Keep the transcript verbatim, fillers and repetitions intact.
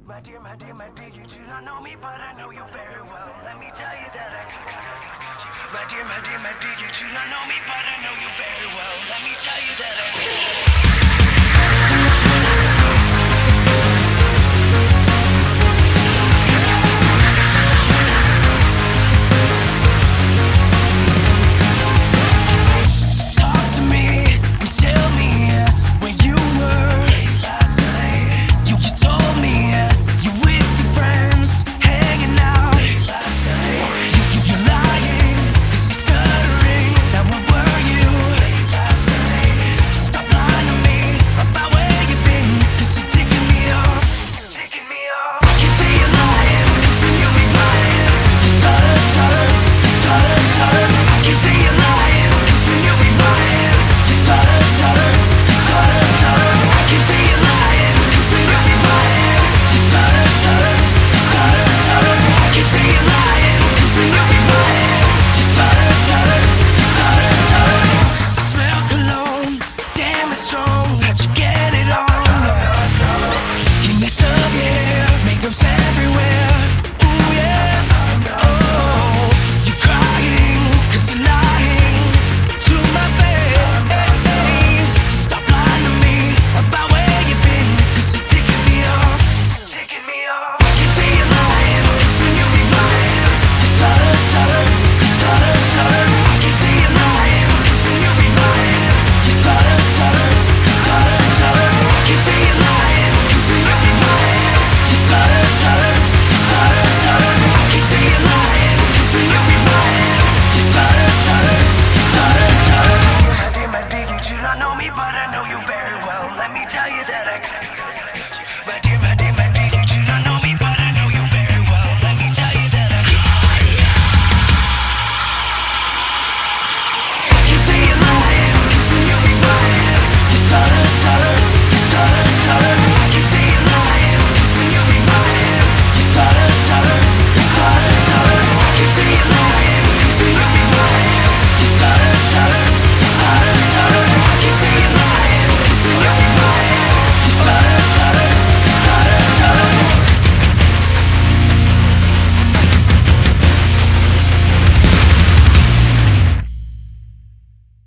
My dear, my dear, my dear, you do not know me, but I know you very well. Let me tell you that I got, got, got, got, got you. My dear, my dear, my dear, you do not know me, but I know you very well. Let me tell